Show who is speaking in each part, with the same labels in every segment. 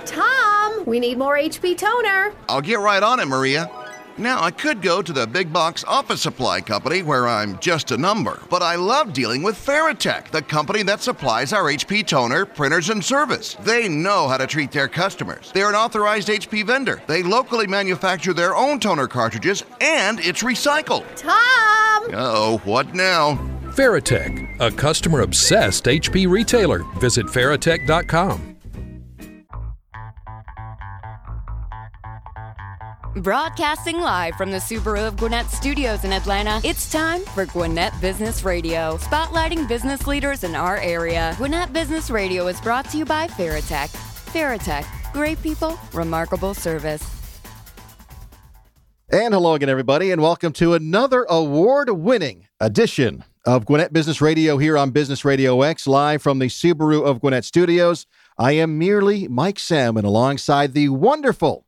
Speaker 1: Tom, we need more HP toner.
Speaker 2: I'll get right on it, Maria. Now, I could go to the big box office supply company where I'm just a number, but I love dealing with Veritech, the company that supplies our HP toner, printers, and service. They know how to treat their customers. They're an authorized HP vendor. They locally manufacture their own toner cartridges, and it's recycled.
Speaker 1: Tom!
Speaker 2: Uh-oh, what now?
Speaker 3: Veritech, a customer-obsessed HP retailer. Visit Veritech.com.
Speaker 4: Broadcasting live from the Subaru of Gwinnett Studios in Atlanta, it's time for Gwinnett Business Radio, spotlighting business leaders in our area. Gwinnett Business Radio is brought to you by Veritech. Veritech, great people, remarkable service.
Speaker 5: And hello again, everybody, and welcome to another award-winning edition of Gwinnett Business Radio here on Business Radio X, live from the Subaru of Gwinnett Studios. I am merely Mike Salmon, alongside the wonderful,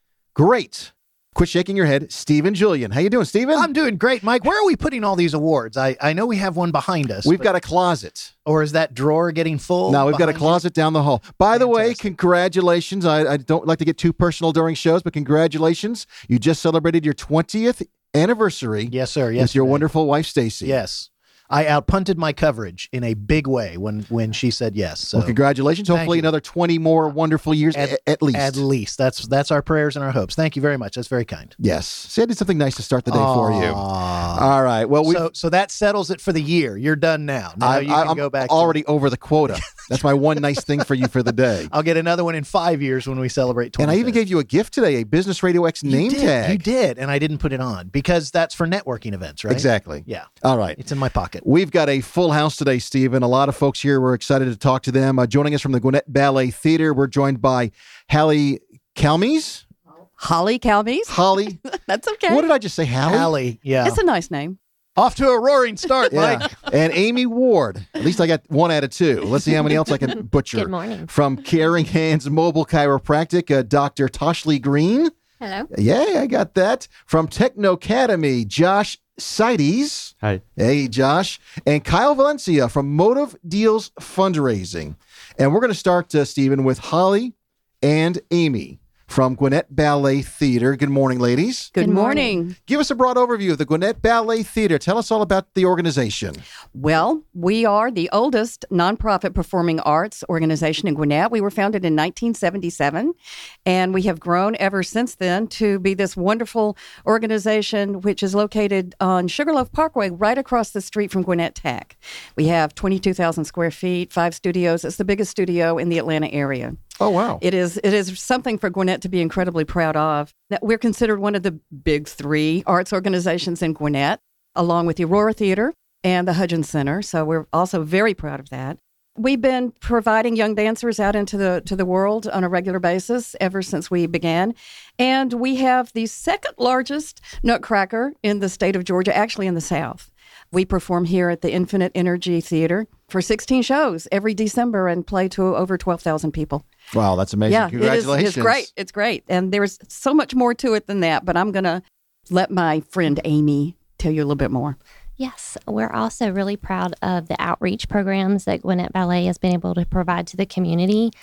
Speaker 5: great, quit shaking your head, Stephen Julian. How you doing, Stephen?
Speaker 6: I'm doing great, Mike. Where are we putting all these awards? I know we have one behind us.
Speaker 5: We've got a closet.
Speaker 6: Or is that drawer getting full?
Speaker 5: No, we've got a closet down the hall. By the way, congratulations. I don't like to get too personal during shows, but congratulations. You just celebrated your 20th anniversary.
Speaker 6: Yes, sir.
Speaker 5: Yes, with your wonderful wife, Stacy.
Speaker 6: Yes. I outpunted my coverage in a big way when she said yes. So.
Speaker 5: Well, congratulations. Hopefully another 20 more wonderful years at least.
Speaker 6: At least. That's our prayers and our hopes. Thank you very much. That's very kind.
Speaker 5: Yes. See, I did something nice to start the day for you. All right. Well,
Speaker 6: so that settles it for the year. You're done now. Now you can go back.
Speaker 5: I'm already over the quota. That's my one nice thing for you for the day.
Speaker 6: I'll get another one in 5 years when we celebrate 20.
Speaker 5: And I even gave you a gift today, a Business Radio X name tag.
Speaker 6: You did, and I didn't put it on because that's for networking events, right?
Speaker 5: Exactly.
Speaker 6: Yeah.
Speaker 5: All right.
Speaker 6: It's in my pocket.
Speaker 5: We've got a full house today, Stephen. A lot of folks here. We're excited to talk to them. Joining us from the Gwinnett Ballet Theater, we're joined by Hallie Calmes.
Speaker 7: Holly Calmes.
Speaker 5: Holly.
Speaker 7: That's okay.
Speaker 5: What did I just say, Hallie?
Speaker 6: Hallie, yeah.
Speaker 7: It's a nice name.
Speaker 6: Off to a roaring start, Mike.
Speaker 5: And Amy Ward. At least I got 1 out of 2. Let's see how many else I can butcher.
Speaker 8: Good morning.
Speaker 5: From Caring Hands Mobile Chiropractic, Dr. Toshli Green.
Speaker 8: Hello.
Speaker 5: Yeah, I got that. From Technocademy, Josh Sides.
Speaker 9: Hi.
Speaker 5: Hey, Josh. And Kyle Valencia from Motive Deals Fundraising. And we're going to start, Stephen, with Holly and Amy from Gwinnett Ballet Theater. Good morning, ladies.
Speaker 7: Good morning.
Speaker 5: Give us a broad overview of the Gwinnett Ballet Theater. Tell us all about the organization.
Speaker 7: Well, we are the oldest nonprofit performing arts organization in Gwinnett. We were founded in 1977, and we have grown ever since then to be this wonderful organization, which is located on Sugarloaf Parkway, right across the street from Gwinnett Tech. We have 22,000 square feet, 5 studios. It's the biggest studio in the Atlanta area.
Speaker 5: Oh, wow.
Speaker 7: It is something for Gwinnett to be incredibly proud of. We're considered one of the big 3 arts organizations in Gwinnett, along with the Aurora Theater and the Hudgens Center. So we're also very proud of that. We've been providing young dancers out into the world on a regular basis ever since we began. And we have the second largest nutcracker in the state of Georgia, actually in the South. We perform here at the Infinite Energy Theater for 16 shows every December and play to over 12,000 people.
Speaker 5: Wow, that's amazing.
Speaker 7: Yeah,
Speaker 5: Congratulations.
Speaker 7: It's great. It's great. And there's so much more to it than that, but I'm going to let my friend Amy tell you a little bit more.
Speaker 8: Yes, we're also really proud of the outreach programs that Gwinnett Ballet has been able to provide to the community.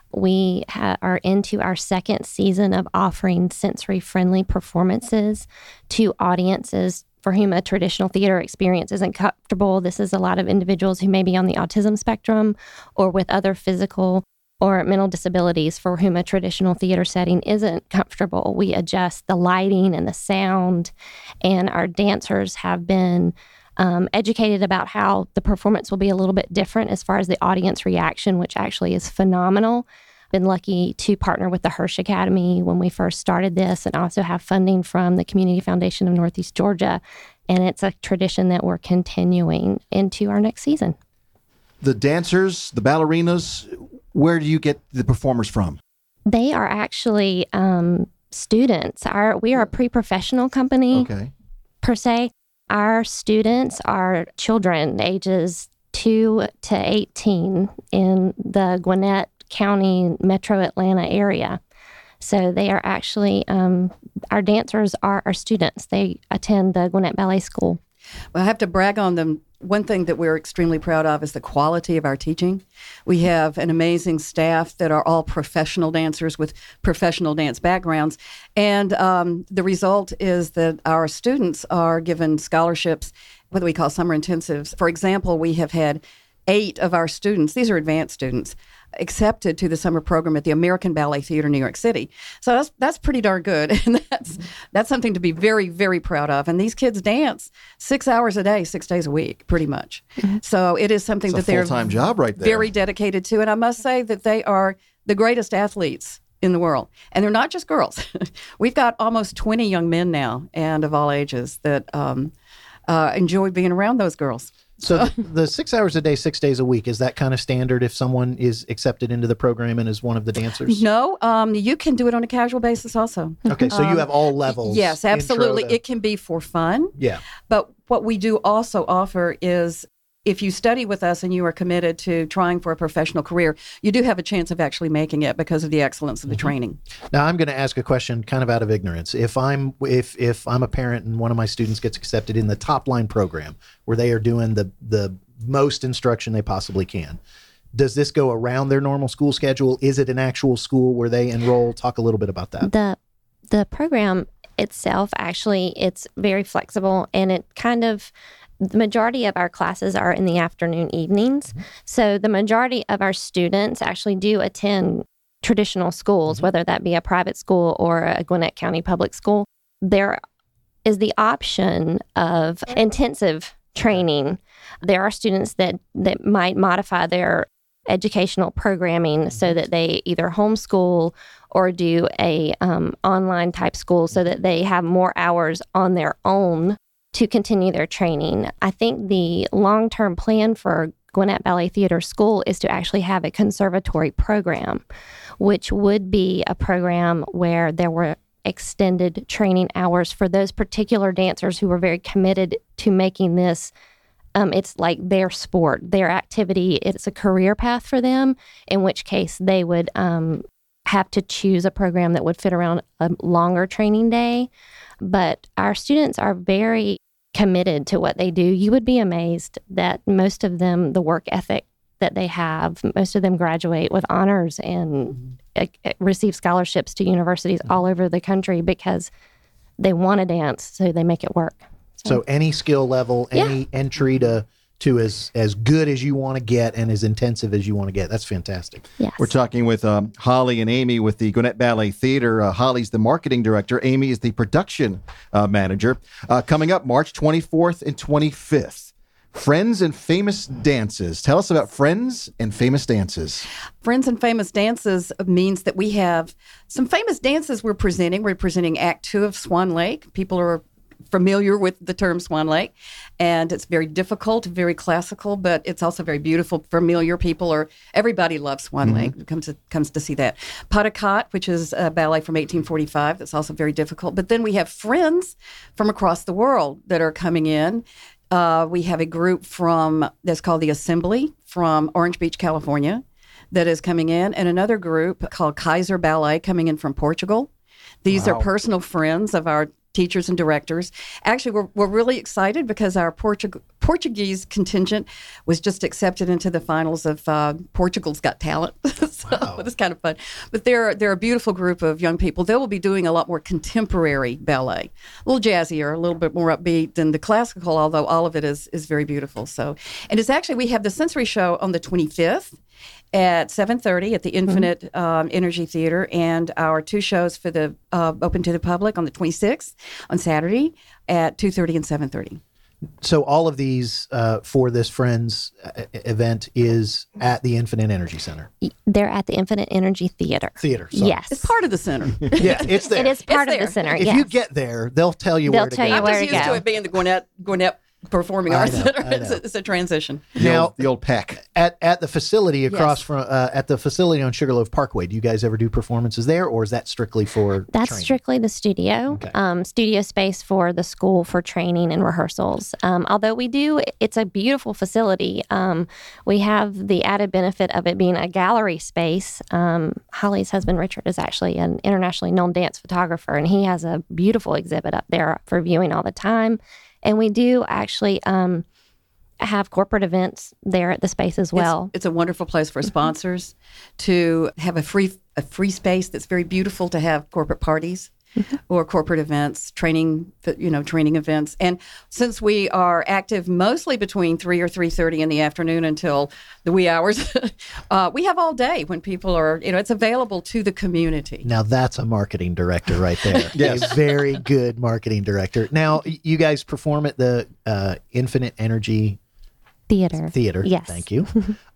Speaker 8: We are into our 2nd season of offering sensory-friendly performances to audiences for whom a traditional theater experience isn't comfortable. This is a lot of individuals who may be on the autism spectrum or with other physical or mental disabilities for whom a traditional theater setting isn't comfortable. We adjust the lighting and the sound, and our dancers have been educated about how the performance will be a little bit different as far as the audience reaction, which actually is phenomenal. Been lucky to partner with the Hirsch Academy when we first started this, and also have funding from the Community Foundation of Northeast Georgia. And it's a tradition that we're continuing into our next season.
Speaker 5: The dancers, the ballerinas, where do you get the performers from?
Speaker 8: They are actually students. We are a pre-professional company, per se. Our students are children ages 2 to 18 in the Gwinnett County, Metro Atlanta area. So they are actually, our dancers are our students. They attend the Gwinnett Ballet School.
Speaker 7: Well, I have to brag on them. One thing that we're extremely proud of is the quality of our teaching. We have an amazing staff that are all professional dancers with professional dance backgrounds. And the result is that our students are given scholarships, what we call summer intensives. For example, we have had 8 of our students, these are advanced students, accepted to the summer program at the American Ballet Theater, New York City. So that's pretty darn good. And that's something to be very, very proud of. And these kids dance 6 hours a day, 6 days a week, pretty much. So it is something
Speaker 5: It's
Speaker 7: that
Speaker 5: a
Speaker 7: they're
Speaker 5: full-time job right there.
Speaker 7: very dedicated to. And I must say that they are the greatest athletes in the world. And they're not just girls. We've got almost 20 young men now, and of all ages, that enjoy being around those girls.
Speaker 6: So the 6 hours a day, 6 days a week, is that kind of standard if someone is accepted into the program and is one of the dancers?
Speaker 7: No, you can do it on a casual basis also.
Speaker 6: Okay, so you have all levels.
Speaker 7: Yes, absolutely.
Speaker 6: intro to-
Speaker 7: It can be for fun.
Speaker 6: Yeah.
Speaker 7: But what we do also offer is if you study with us and you are committed to trying for a professional career, you do have a chance of actually making it because of the excellence of the training.
Speaker 6: Now I'm going to ask a question kind of out of ignorance. If I'm a parent and one of my students gets accepted in the top line program where they are doing the most instruction they possibly can, does this go around their normal school schedule? Is it an actual school where they enroll? Talk a little bit about that.
Speaker 8: The program itself, actually, it's very flexible, and it kind of, the majority of our classes are in the afternoon evenings. So the majority of our students actually do attend traditional schools, whether that be a private school or a Gwinnett County public school. There is the option of intensive training. There are students that might modify their educational programming so that they either homeschool or do a online type school so that they have more hours on their own to continue their training. I think the long-term plan for Gwinnett Ballet Theater School is to actually have a conservatory program, which would be a program where there were extended training hours for those particular dancers who were very committed to making this it's like their sport, their activity. It's a career path for them, in which case they would have to choose a program that would fit around a longer training day. But our students are very committed to what they do. You would be amazed that most of them, the work ethic that they have, most of them graduate with honors and receive scholarships to universities all over the country because they want to dance, so they make it work.
Speaker 6: So any skill level, any entry to as good as you want to get and as intensive as you want to get. That's fantastic.
Speaker 8: Yes.
Speaker 5: We're talking with Holly and Amy with the Gwinnett Ballet Theater. Holly's the marketing director. Amy is the production manager. Coming up March 24th and 25th, Friends and Famous Dances. Tell us about Friends and Famous Dances.
Speaker 7: Friends and Famous Dances means that we have some famous dances we're presenting. We're presenting Act 2 of Swan Lake. People are familiar with the term Swan Lake, and it's very difficult, very classical, but it's also very beautiful, familiar. Everybody loves Swan Lake, comes to see that. Pas de Quatre, which is a ballet from 1845, that's also very difficult. But then we have friends from across the world that are coming in. We have a group that's called the Assembly from Orange Beach, California, that is coming in, and another group called Kaiser Ballet coming in from Portugal. These are personal friends of our teachers and directors. Actually, we're really excited because our Portuguese contingent was just accepted into the finals of Portugal's Got Talent. So it's kind of fun. But they're a beautiful group of young people. They will be doing a lot more contemporary ballet, a little jazzier, a little bit more upbeat than the classical, although all of it is very beautiful. So, and it's actually, we have the sensory show on the 25th at 7:30 at the Infinite Energy Theater, and our 2 shows for the open to the public on the 26th on Saturday at 2:30 and 7:30.
Speaker 6: So all of these for this Friends event is at the Infinite Energy Center.
Speaker 8: They're at the Infinite Energy Theater.
Speaker 6: Sorry.
Speaker 8: Yes.
Speaker 7: It's part of the center.
Speaker 6: Yeah, it's there.
Speaker 8: It is part
Speaker 7: It's
Speaker 8: of the
Speaker 7: there.
Speaker 8: center,
Speaker 6: If
Speaker 8: yes.
Speaker 6: you get there, they'll tell you where to go.
Speaker 7: I'm
Speaker 8: where
Speaker 7: just
Speaker 8: to
Speaker 7: used
Speaker 8: go.
Speaker 7: to it being the Gwinnett Performing
Speaker 6: I
Speaker 7: Arts
Speaker 6: know,
Speaker 7: Center.
Speaker 6: I know.
Speaker 7: It's a transition.
Speaker 5: The old PEC.
Speaker 6: At the facility across
Speaker 7: Yes.
Speaker 6: from at the facility on Sugarloaf Parkway, do you guys ever do performances there, or is that strictly for
Speaker 8: That's
Speaker 6: training?
Speaker 8: strictly the studio,
Speaker 6: Okay.
Speaker 8: Studio space for the school for training and rehearsals. Although it's a beautiful facility. We have the added benefit of it being a gallery space. Holly's husband, Richard, is actually an internationally known dance photographer, and he has a beautiful exhibit up there for viewing all the time. And we do actually have corporate events there at the space as well.
Speaker 7: It's a wonderful place for sponsors to have a free space that's very beautiful to have corporate parties. Or corporate events, training events. And since we are active mostly between 3 or 3:30 in the afternoon until the wee hours, we have all day when people are, it's available to the community.
Speaker 6: Now that's a marketing director right there.
Speaker 5: Yes.
Speaker 6: A very good marketing director. Now, you guys perform at the Infinite Energy Theater.
Speaker 8: Yes.
Speaker 6: Thank you.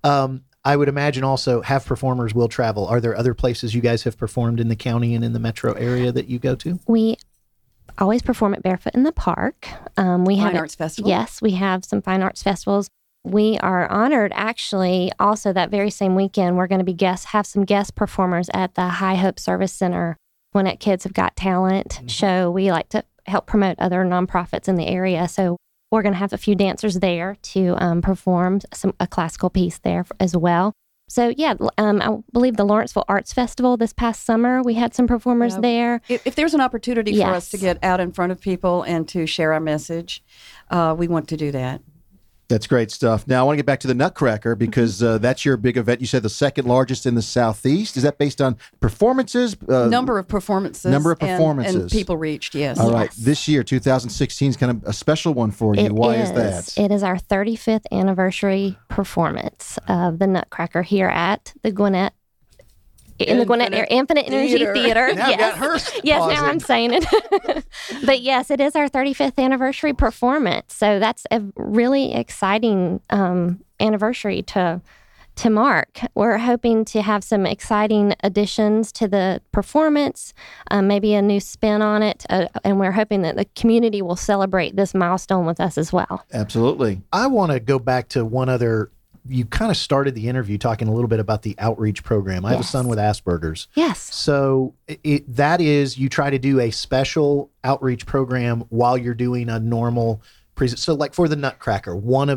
Speaker 6: I would imagine also have performers will travel. Are there other places you guys have performed in the county and in the metro area that you go to?
Speaker 8: We always perform at Barefoot in the Park. We have
Speaker 7: Fine Arts Festival.
Speaker 8: Yes, we have some fine arts festivals. We are honored, actually, also that very same weekend, we're going to have some guest performers at the High Hope Service Center. Gwinnett Kids Have Got Talent show. We like to help promote other nonprofits in the area. So we're going to have a few dancers there to perform a classical piece there as well. So, yeah, I believe the Lawrenceville Arts Festival this past summer, we had some performers there.
Speaker 7: If there's an opportunity for
Speaker 8: Yes.
Speaker 7: us to get out in front of people and to share our message, we want to do that.
Speaker 5: That's great stuff. Now, I want to get back to the Nutcracker because that's your big event. You said the second largest in the Southeast. Is that based on performances?
Speaker 7: Number of performances. And people reached, yes.
Speaker 5: All right. This year, 2016, is kind of a special one for you. Why is that?
Speaker 8: It is our 35th anniversary performance of the Nutcracker here at the Gwinnett. In the Gwinnett Infinite Energy Theater.
Speaker 6: Now
Speaker 8: yes.
Speaker 6: got her
Speaker 8: Yes,
Speaker 6: pausing.
Speaker 8: now I'm saying it. But yes, it is our 35th anniversary performance. So that's a really exciting anniversary to mark. We're hoping to have some exciting additions to the performance, maybe a new spin on it. And we're hoping that the community will celebrate this milestone with us as well.
Speaker 5: Absolutely.
Speaker 6: I want to go back to one other. You kind of started the interview talking a little bit about the outreach program. I have a son with Asperger's.
Speaker 8: Yes.
Speaker 6: So that is, you try to do a special outreach program while you're doing a normal so like for the Nutcracker,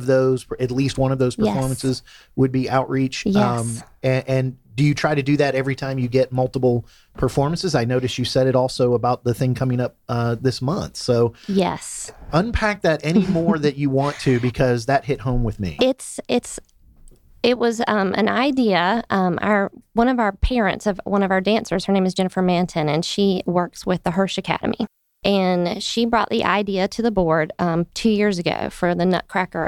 Speaker 6: at least one of those performances would be outreach.
Speaker 8: Yes.
Speaker 6: And do you try to do that every time you get multiple performances? I noticed you said it also about the thing coming up this month. So
Speaker 8: Yes.
Speaker 6: Unpack that any more that you want to, because that hit home with me.
Speaker 8: It was an idea. One of our parents of one of our dancers, her name is Jennifer Manton, and she works with the Hirsch Academy. And she brought the idea to the board 2 years ago for the Nutcracker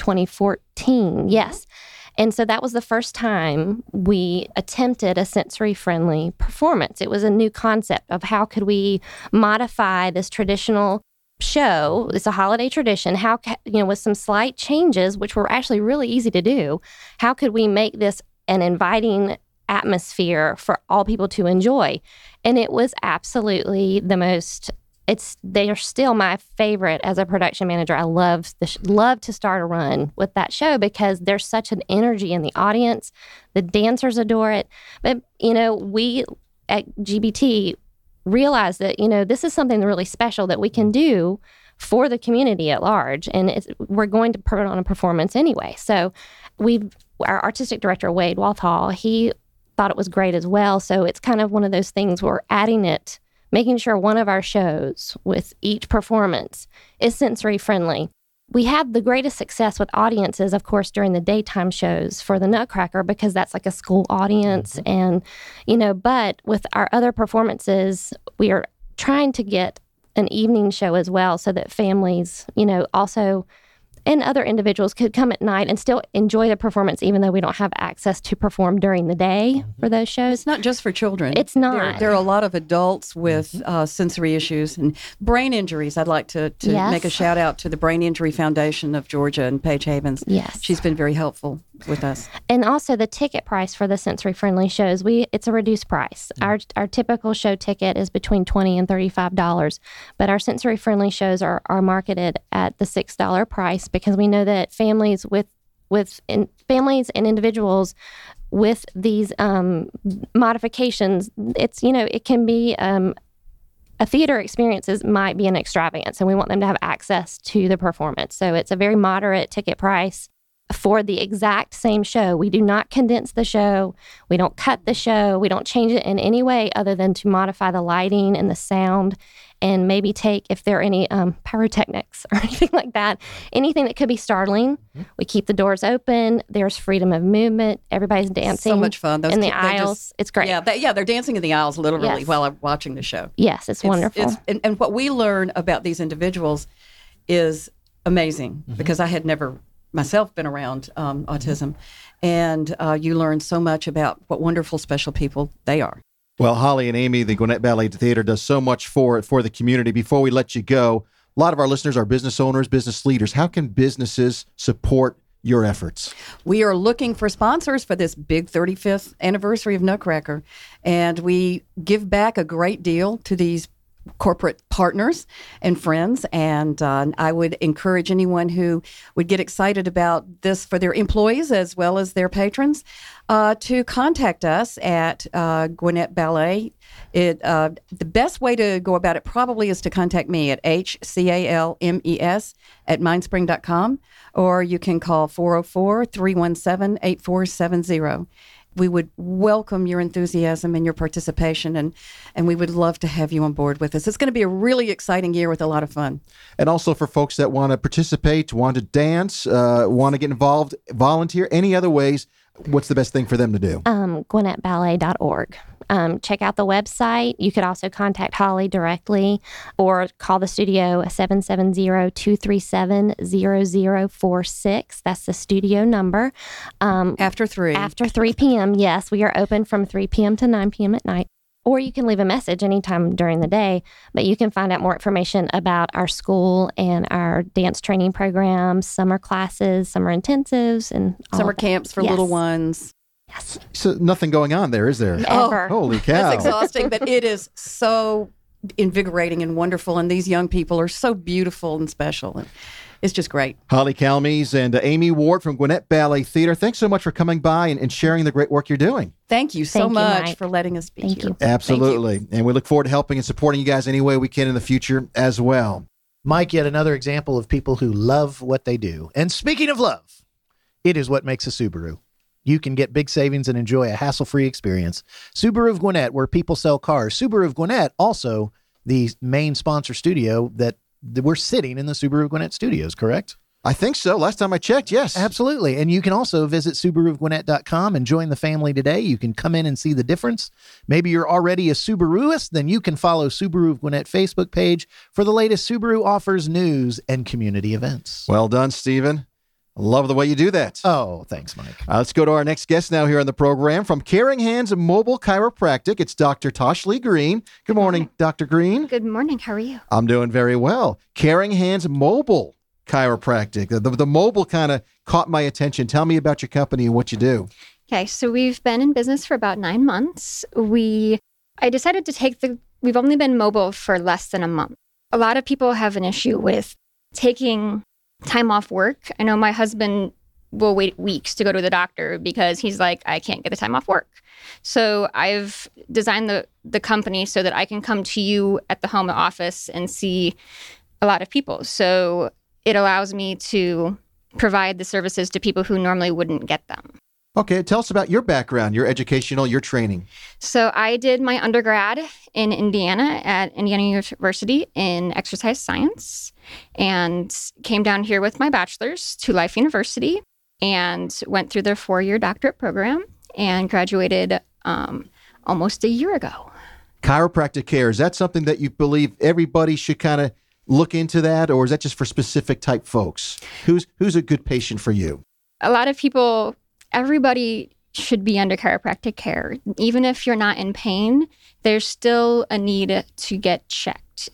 Speaker 8: 2014. Yes. And so that was the first time we attempted a sensory-friendly performance. It was a new concept of how could we modify this traditional show. It's a holiday tradition. How, with some slight changes, which were actually really easy to do, how could we make this an inviting atmosphere for all people to enjoy? And it was absolutely the most. They are still my favorite as a production manager. I love to start a run with that show because there's such an energy in the audience. The dancers adore it. But, we at GBT realize that, this is something really special that we can do for the community at large. And we're going to put on a performance anyway. So our artistic director, Wade Walthall, he thought it was great as well. So it's kind of one of those things we're adding it, making sure one of our shows with each performance is sensory friendly. We had the greatest success with audiences, of course, during the daytime shows for the Nutcracker because that's like a school audience. And, but with our other performances, we are trying to get an evening show as well so that families, also and other individuals could come at night and still enjoy the performance even though we don't have access to perform during the day for those shows.
Speaker 7: It's not just for children.
Speaker 8: It's not.
Speaker 7: There are a lot of adults with sensory issues and brain injuries. I'd like to make a shout out to the Brain Injury Foundation of Georgia and Paige Havens.
Speaker 8: Yes.
Speaker 7: She's been very helpful with us.
Speaker 8: And also the ticket price for the sensory-friendly shows, it's a reduced price. Our typical show ticket is between $20 and $35, but our sensory-friendly shows are marketed at the $6 price because we know that families families and individuals with these modifications, it can be a theater experiences might be an extravagance, and we want them to have access to the performance. So it's a very moderate ticket price. for the exact same show. We do not condense the show. We don't cut the show. We don't change it in any way other than to modify the lighting and the sound, and maybe take, if there are any pyrotechnics or anything like that, anything that could be startling. We keep the doors open. There's freedom of movement. Everybody's dancing.
Speaker 7: So much fun.
Speaker 8: In the aisles. It's great.
Speaker 7: Yeah, they're dancing in the aisles literally
Speaker 8: Yes.
Speaker 7: while I'm watching the show.
Speaker 8: Yes, it's wonderful.
Speaker 7: And what we learn about these individuals is amazing, because I had never myself been around autism, and you learn so much about what wonderful, special people they are.
Speaker 5: Well, Holly and Amy, the Gwinnett Ballet Theater does so much for the community. Before we let you go, a lot of our listeners are business owners, business leaders. How can businesses support your efforts?
Speaker 7: We are looking for sponsors for this big 35th anniversary of Nutcracker, and we give back a great deal to these corporate partners and friends, and I would encourage anyone who would get excited about this for their employees as well as their patrons to contact us at Gwinnett Ballet. The best way to go about it probably is to contact me at HCALMES@mindspring.com, or you can call 404-317-8470. We would welcome your enthusiasm and your participation, and we would love to have you on board with us. It's going to be a really exciting year with a lot of fun.
Speaker 5: And also for folks that want to participate, want to dance, want to get involved, volunteer, any other ways, what's the best thing for them to do?
Speaker 8: GwinnettBallet.org. Check out the website. You could also contact Holly directly or call the studio 770-237-0046. That's the studio number.
Speaker 7: After 3
Speaker 8: p.m., yes. We are open from 3 p.m. to 9 p.m. at night. Or you can leave a message anytime during the day, but you can find out more information about our school and our dance training programs, summer classes, summer intensives, and
Speaker 7: summer camps for little ones.
Speaker 8: Yes.
Speaker 5: So nothing going on there, is there?
Speaker 8: Ever.
Speaker 5: Holy cow.
Speaker 7: That's exhausting, but it is so invigorating and wonderful, and these young people are so beautiful and special, and it's just great.
Speaker 5: Holly Calmes and Amy Ward from Gwinnett Ballet Theater, thanks so much for coming by and sharing the great work you're doing.
Speaker 7: Thank you so
Speaker 8: Thank you,
Speaker 7: much
Speaker 8: Mike.
Speaker 7: for letting us be
Speaker 8: Thank
Speaker 7: here.
Speaker 8: you.
Speaker 5: Absolutely. And we look forward to helping and supporting you guys any way we can in the future as well.
Speaker 6: Mike, yet another example of people who love what they do. And speaking of love, it is what makes a Subaru. You can get big savings and enjoy a hassle-free experience. Subaru of Gwinnett, where people sell cars. Subaru of Gwinnett, also the main sponsor studio that we're sitting in the Subaru of Gwinnett studios, correct?
Speaker 5: I think so. Last time I checked, yes.
Speaker 6: Absolutely. And you can also visit SubaruofGwinnett.com and join the family today. You can come in and see the difference. Maybe you're already a Subaruist, then you can follow Subaru of Gwinnett Facebook page for the latest Subaru offers, news, and community events.
Speaker 5: Well done, Stephen. I love the way you do that.
Speaker 6: Oh, thanks, Mike.
Speaker 5: Let's go to our next guest now here on the program. From Caring Hands Mobile Chiropractic, it's Dr. Tosh-Lee Green. Good morning, Dr. Green.
Speaker 9: Good morning. How are you?
Speaker 5: I'm doing very well. Caring Hands Mobile Chiropractic. The mobile kind of caught my attention. Tell me about your company and what you do.
Speaker 9: Okay, so we've been in business for about 9 months. I decided to we've only been mobile for less than a month. A lot of people have an issue with taking time off work. I know my husband will wait weeks to go to the doctor because he's like, I can't get the time off work. So I've designed the company so that I can come to you at the home office and see a lot of people. So it allows me to provide the services to people who normally wouldn't get them.
Speaker 5: Okay, tell us about your background, your educational, your training.
Speaker 9: So I did my undergrad in Indiana at Indiana University in exercise science and came down here with my bachelor's to Life University and went through their 4-year doctorate program and graduated almost a year ago.
Speaker 5: Chiropractic care, is that something that you believe everybody should kind of look into that, or is that just for specific type folks? Who's a good patient for you?
Speaker 9: A lot of people, everybody should be under chiropractic care. Even if you're not in pain, there's still a need to get checked.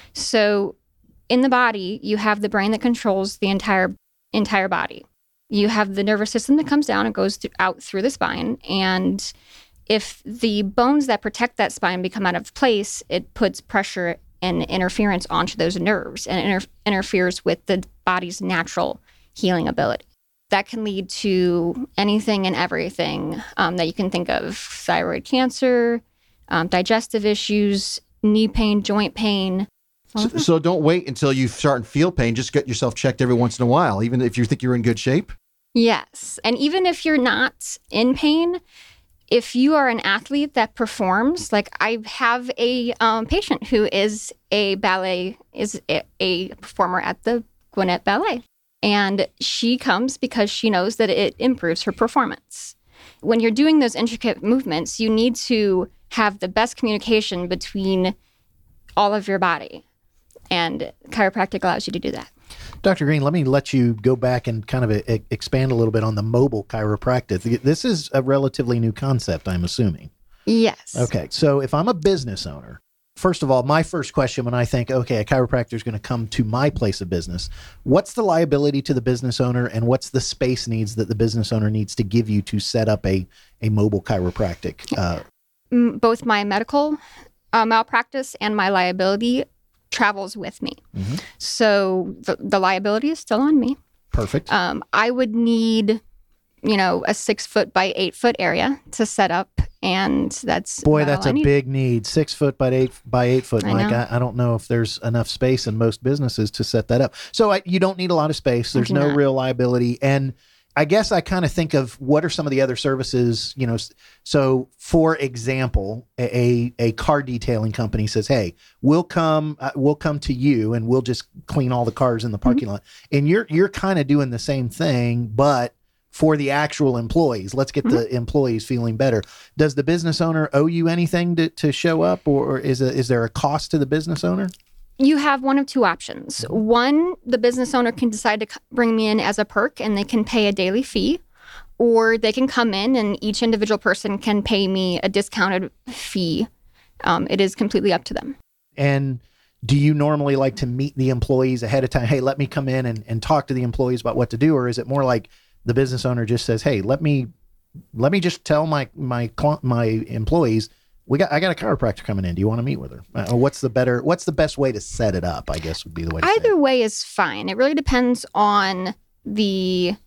Speaker 9: So in the body, you have the brain that controls the entire body. You have the nervous system that comes down and goes out through the spine. And if the bones that protect that spine become out of place, it puts pressure and interference onto those nerves and interferes with the body's natural healing ability. That can lead to anything and everything that you can think of: thyroid cancer, digestive issues, knee pain, joint pain.
Speaker 5: So don't wait until you start and feel pain. Just get yourself checked every once in a while, even if you think you're in good shape.
Speaker 9: Yes. And even if you're not in pain, if you are an athlete that performs, like I have a patient who is a performer at the Gwinnett Ballet. And she comes because she knows that it improves her performance. When you're doing those intricate movements, you need to have the best communication between all of your body. And chiropractic allows you to do that.
Speaker 6: Dr. Green, let me let you go back and kind of expand a little bit on the mobile chiropractic. This is a relatively new concept, I'm assuming.
Speaker 9: Yes.
Speaker 6: Okay. So if I'm a business owner, first of all, my first question when I think, okay, a chiropractor is going to come to my place of business, what's the liability to the business owner and what's the space needs that the business owner needs to give you to set up a mobile chiropractic?
Speaker 9: Both my medical malpractice and my liability travels with me. Mm-hmm. So the liability is still on me.
Speaker 6: Perfect.
Speaker 9: I would need, a 6 foot by 8 foot area to set up. And that's
Speaker 6: a big need. 6 foot by 8 foot, Mike. I don't know if there's enough space in most businesses to set that up. So you don't need a lot of space. There's no real liability. And I guess I kind of think of what are some of the other services, so for example, a car detailing company says, hey, we'll come to you and we'll just clean all the cars in the parking lot. And you're kind of doing the same thing, but for the actual employees. Let's get the employees feeling better. Does the business owner owe you anything to show up, or is there a cost to the business owner?
Speaker 9: You have one of two options. One, the business owner can decide to bring me in as a perk and they can pay a daily fee, or they can come in and each individual person can pay me a discounted fee. It is completely up to them.
Speaker 6: And do you normally like to meet the employees ahead of time? Hey, let me come in and talk to the employees about what to do. Or is it more like the business owner just says, hey, let me just tell my employees, I got a chiropractor coming in. Do you want to meet with her? What's the best way to set it up, I guess would be the way to say it.
Speaker 9: Either way is fine. It really depends on the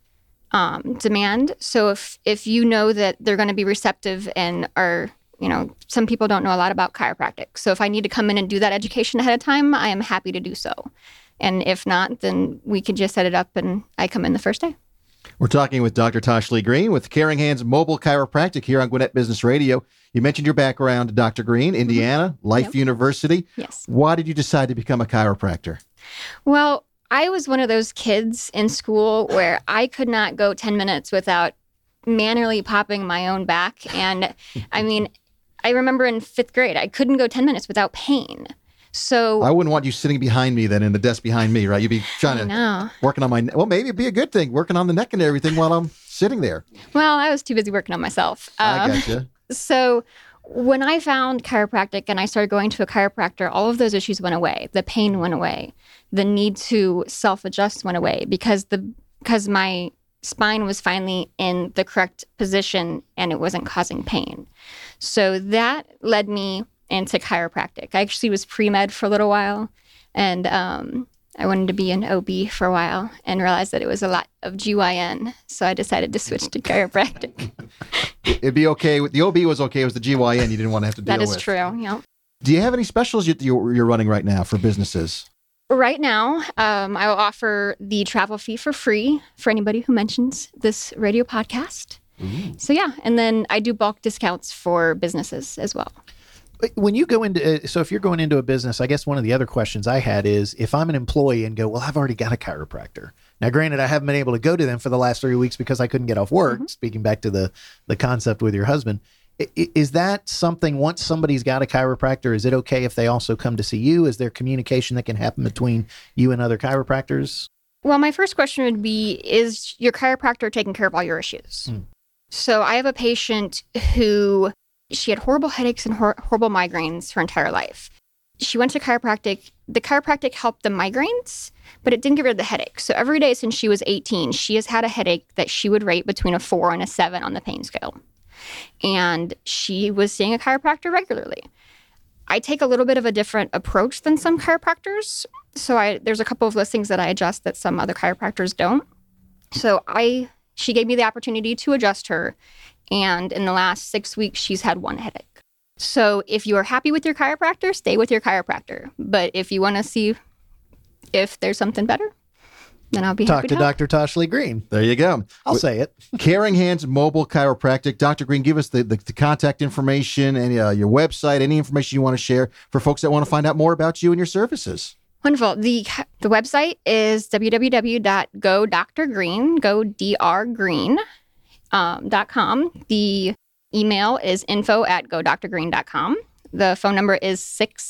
Speaker 9: demand. So if you know that they're going to be receptive and are, some people don't know a lot about chiropractic. So if I need to come in and do that education ahead of time, I am happy to do so. And if not, then we could just set it up and I come in the first day.
Speaker 5: We're talking with Dr. Tosh-Leigh Green with Caring Hands Mobile Chiropractic here on Gwinnett Business Radio. You mentioned your background, Dr. Green, Indiana, Life University.
Speaker 9: Yes.
Speaker 5: Why did you decide to become a chiropractor?
Speaker 9: Well, I was one of those kids in school where I could not go 10 minutes without manually popping my own back. And I remember in 5th grade, I couldn't go 10 minutes without pain. So
Speaker 5: I wouldn't want you sitting behind me then in the desk behind me, right? You'd be trying to working on maybe it'd be a good thing working on the neck and everything while I'm sitting there.
Speaker 9: Well, I was too busy working on myself.
Speaker 5: I gotcha.
Speaker 9: So when I found chiropractic and I started going to a chiropractor, all of those issues went away. The pain went away. The need to self-adjust went away because my spine was finally in the correct position and it wasn't causing pain. So that led me into chiropractic. I actually was pre-med for a little while, and I wanted to be an OB for a while and realized that it was a lot of GYN, so I decided to switch to chiropractic.
Speaker 5: It'd be okay. The OB was okay. It was the GYN you didn't want to have to deal with.
Speaker 9: That is true, yeah.
Speaker 5: Do you have any specials you're running right now for businesses?
Speaker 9: Right now, I will offer the travel fee for free for anybody who mentions this radio podcast. Ooh. So yeah, and then I do bulk discounts for businesses as well.
Speaker 6: When you go into, so if you're going into a business, I guess one of the other questions I had is if I'm an employee and go, well, I've already got a chiropractor. Now, granted, I haven't been able to go to them for the last 3 weeks because I couldn't get off work, speaking back to the concept with your husband. Is that something, once somebody's got a chiropractor, is it okay if they also come to see you? Is there communication that can happen between you and other chiropractors?
Speaker 9: Well, my first question would be, is your chiropractor taking care of all your issues? So I have a patient who, she had horrible headaches and horrible migraines her entire life. She went to chiropractic. The chiropractic helped the migraines, but it didn't get rid of the headache. So every day since she was 18, she has had a headache that she would rate between a 4 and a 7 on the pain scale. And she was seeing a chiropractor regularly. I take a little bit of a different approach than some chiropractors. So there's a couple of listings that I adjust that some other chiropractors don't. So she gave me the opportunity to adjust her. And in the last 6 weeks, she's had 1 headache. So if you are happy with your chiropractor, stay with your chiropractor. But if you want to see if there's something better, then I'll be
Speaker 6: Talk
Speaker 9: happy
Speaker 6: to
Speaker 9: to help.
Speaker 6: Dr. Toshley Green.
Speaker 5: There you go.
Speaker 6: I'll say it.
Speaker 5: Caring Hands Mobile Chiropractic. Dr. Green, give us the contact information and your website, any information you want to share for folks that want to find out more about you and your services.
Speaker 9: Wonderful. The website is www.godrgreen.com. The email is info@godrgreen.com. The phone number is